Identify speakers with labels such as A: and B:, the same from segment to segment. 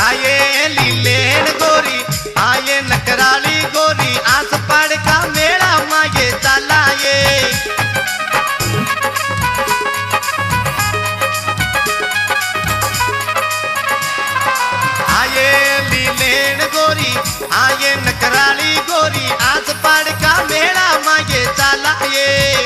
A: आये लीलेन गोरी आये नकराली गोरी आस पड़ का मेला माये चलाये आये लीलेन गोरी आये नकराली गोरी आस पड़ का मेला माये चलाये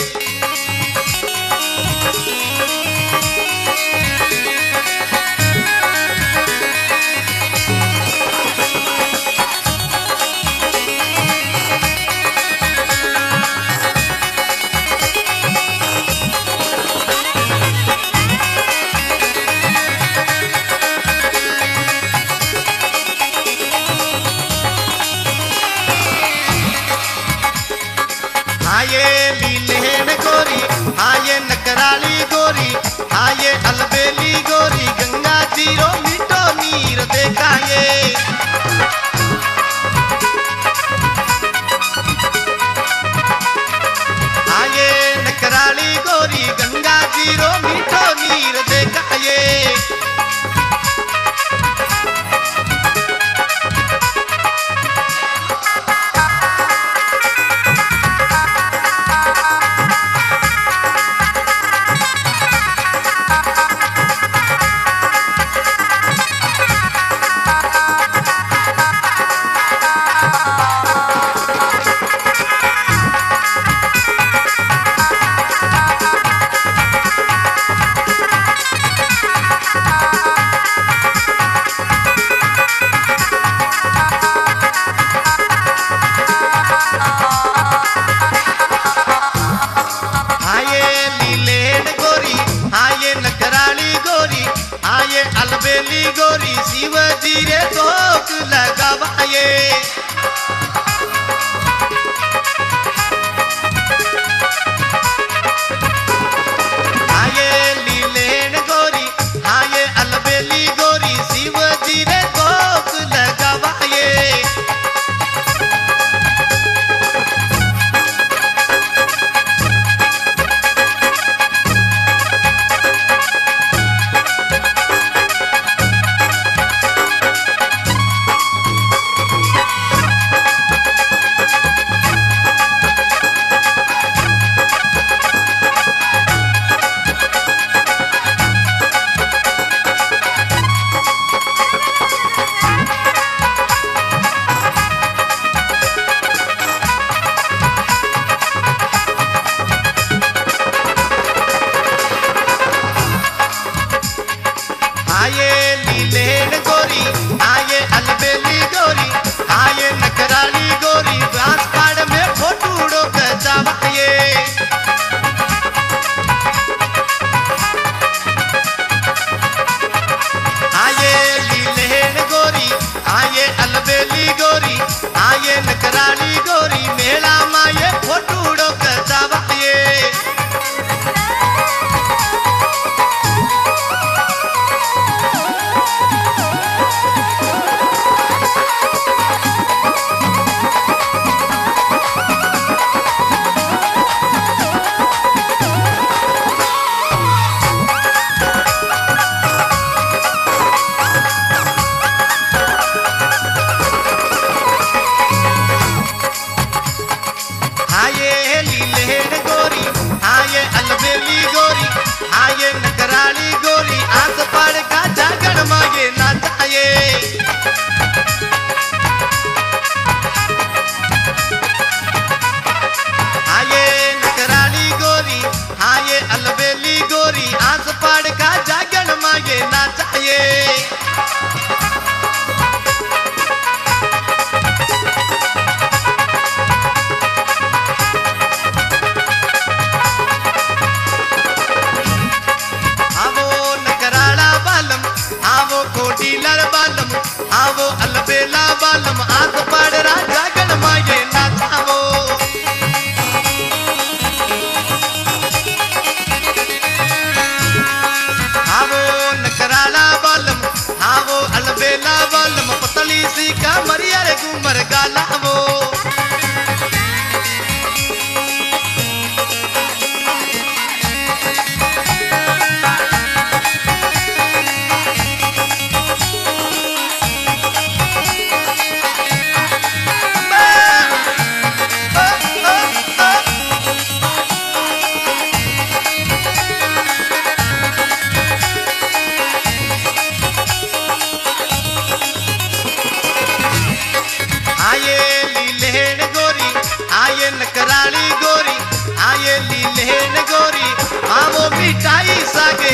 A: आये लीलेन गोरी आये नकराली गोरी आये अलबेली गोरी गंगा जीरो मीठो नीर देखाये आये नकराली गोरी गंगा जीरो मीठो नीर देखाये आये अलबेली गोरी शिव जी रे तोक लगावाये आये लीलेन गोरी आये अलबेली गोरी शिव जी रे तोक लगावाये आये लीलेन गोरी आये अलबेली गोरी आये नकराली गोरी बांस पाड़ में फोटूड़ो खचावाये आये लीलेन गोरी आये अलबेली गोरी आये नकराली गोरी मेला माये फोटूड़ो खचावाये आये लीलेन गोरी आये अलबेली गोरी आये नकराली गोरी आस पड़ का जागण माये नाचाये आये नकराली गोरी आये अलबेली गोरी आस पड़ का जागण माये नाचाये कोटीलर बालम आवो अलबेला बालम आस पड़ राजा गण माये नाचावो आवो नकराला बालम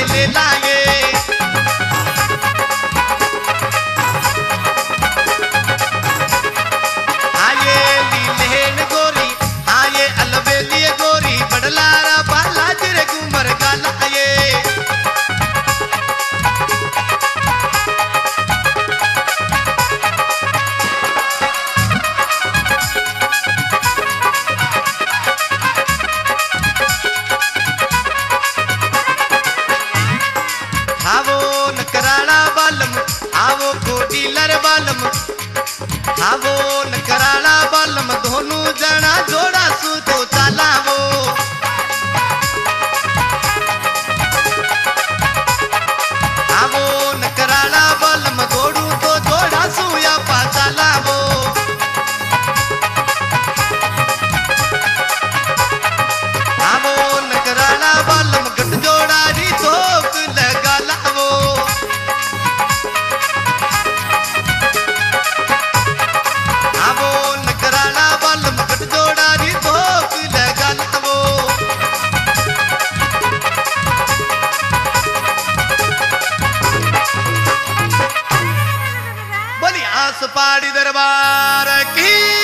A: ले लाए। आये लीलेन गोरी आये अलबेली गोरी बड़लारा बाला जिरे घूमर गालाए। आवो नकराड़ा बालम आवो कोडीलर बालम आवो नकराड़ा बालम दोनों जना जोड़ा सु तो चालावो। आवो नकराड़ा बालम जोड़ू तो जोड़ा सु या पा चालावो। आवो नकराड़ा बालम गट जोड़ा री धोक लगा लावो। आवो नकराड़ा बालम गट जोड़ा री धोक लगा लावो। बोली आस पाड़ी दरबार की